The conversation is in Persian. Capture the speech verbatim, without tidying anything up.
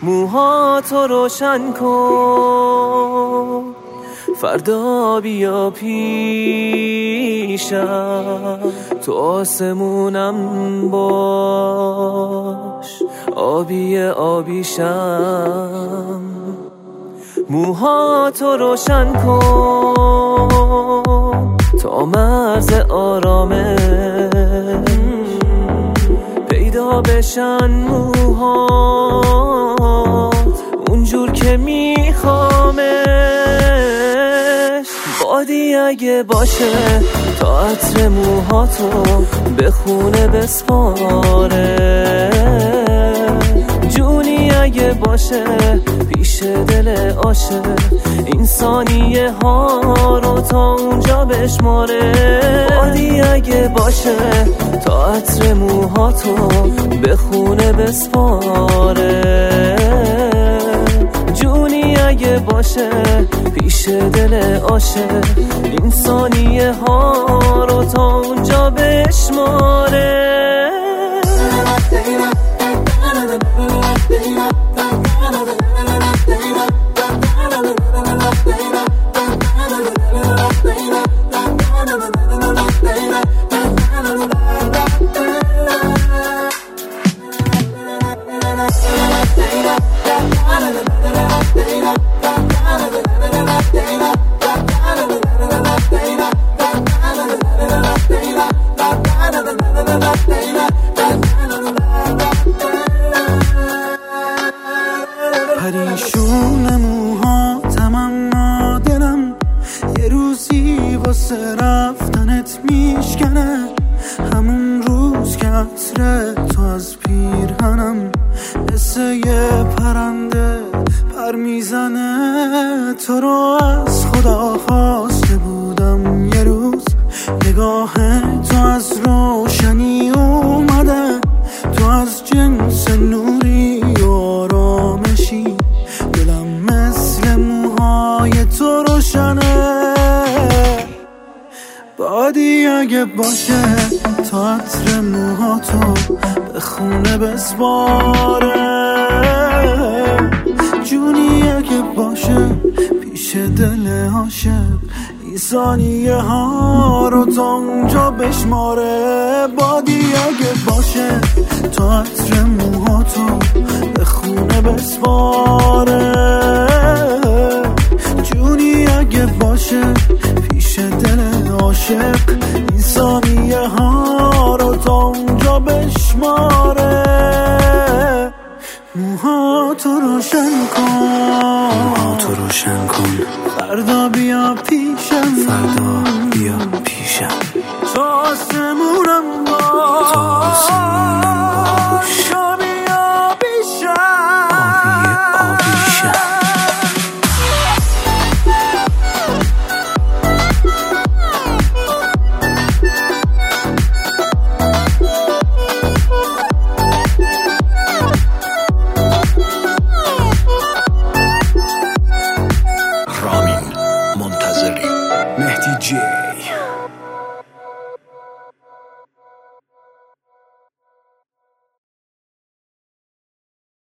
موهاتو روشن کن، فردا بیا پیشم، تو آسمونم باش، آبی آبیشم. موهاتو روشن کن تا مرز آرامش پیدا بشن موهات اونجور که میخوامش. بادی اگه باشه تا عطر موهاتو به خونه بسپاره، جونی اگه باشه پیش دل عاشق این ثانیه ها رو تا اونجا بشماره. بادی اگه باشه تا عطر موهاتو به خونه بسپاره، جونی اگه باشه پیش دل عاشق این ثانیه ها رو تا اونجا بشماره. پریشون موها تمنا دلم یه روزی واسه رفتنت میشکنه، همون روز که عطر تو از پیرهنم مثل یه پرنده پر میزنه. تو رو از خدا خواسته بودم یه روز، نگاه تو از روشنی اومده، تو از جنس نوری و آرامشی، دلم مثل موهای تو روشنه. بادی اگه باشه تا عطر موهاتو به خونه بسپاره، جونی اگه باشه پیش دل عاشق این ثانیه ها رو تا اونجا بشماره. بادی اگه باشه تا عطر موهاتو به خونه بسپاره، جونی اگه باشه پیش دل عاشق این ثانیه ها رو تا اونجا بشماره. موهاتو روشن کن، موهاتو روشن کن، فردا بیا پیشم، فردا بیا پیشم، تا آسمونم باش، تا آسمونم